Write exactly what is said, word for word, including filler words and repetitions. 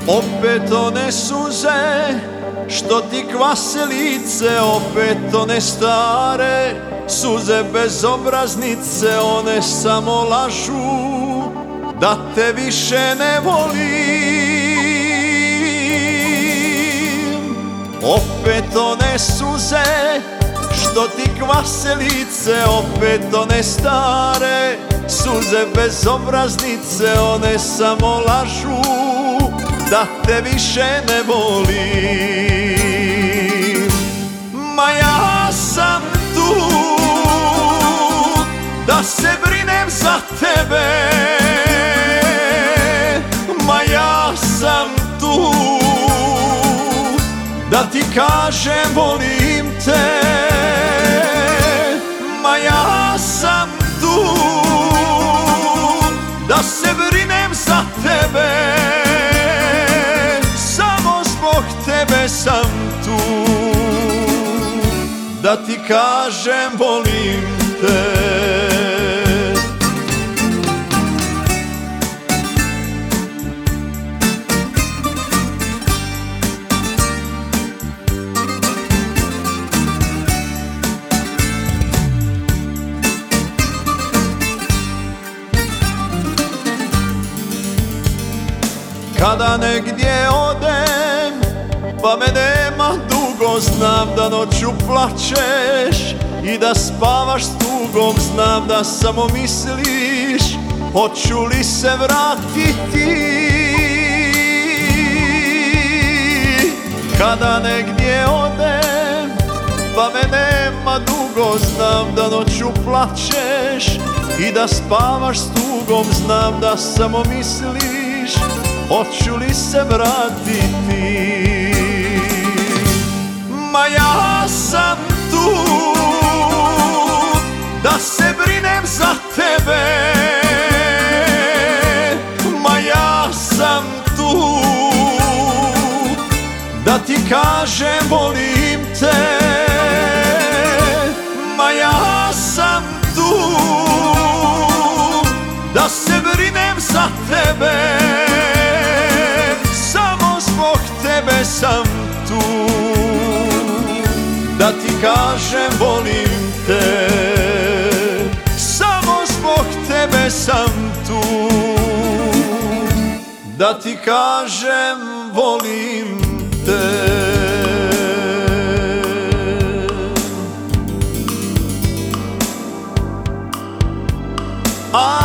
Opet one suze što ti kvase lice, opet one stare suze bezobraznice, one samo lažu da te više ne volim. Opet one suze što ti kvase lice, opet one stare suze bezobraznice, one samo lažu da te više ne volim. Ma ja sam tu da se brinem za tebe, ma ja sam tu da ti kažem volim te, ma ja sam tu da se brinem za tebe, samo zbog tebe sam tu da ti kažem volim te. Kada negdje odem, pa me nema dugo, znam da noću plačeš i da spavaš s tugom, znam da samo misliš hoću li se vratiti. Kada negdje odem, pa me nema dugo, znam da noću plačeš i da spavaš s tugom, znam da samo misliš hoću li se vratiti. Ma ja sam tu da se brinem za tebe, ma ja sam tu da ti kažem volim te, ma ja sam tu da se brinem za tebe, tebe sam tu da ti kažem volim te, samo zbog tebe sam tu da ti kažem volim te. A